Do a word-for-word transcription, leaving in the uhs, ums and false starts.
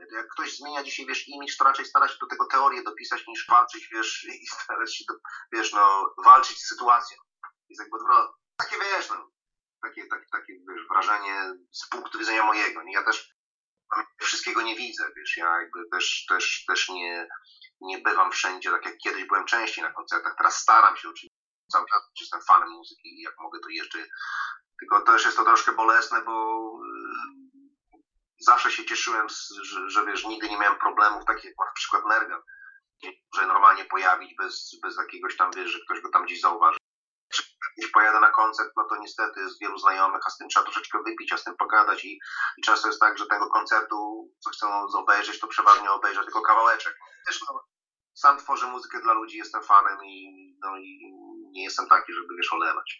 Jak ktoś zmienia dzisiaj, wiesz, imidż, to raczej stara się do tego teorię dopisać, niż walczyć, wiesz, i starać się, do, wiesz, no, walczyć z sytuacją. Jest jakby odwrotnie. Takie, wiesz, no, takie, takie, takie, wiesz, wrażenie z punktu widzenia mojego. Ja też wszystkiego nie widzę, wiesz, ja jakby też, też, też nie, nie bywam wszędzie, tak jak kiedyś byłem częściej na koncertach. Teraz staram się oczywiście, cały czas jestem fanem muzyki i jak mogę, to jeszcze, tylko też jest to troszkę bolesne, bo yy, zawsze się cieszyłem, z, że, że wiesz, nigdy nie miałem problemów, takich jak na przykład Mergan, że normalnie pojawić bez, bez jakiegoś tam, wiesz, że ktoś go tam gdzieś zauważy. Jeśli pojadę na koncert, no to niestety jest wielu znajomych, a z tym trzeba troszeczkę wypić, a z tym pogadać i, i często jest tak, że tego koncertu, co chcą obejrzeć, to przeważnie obejrzę tylko kawałeczek. Wiesz, no, sam tworzę muzykę dla ludzi, jestem fanem i, no, i nie jestem taki, żeby, wiesz, olewać.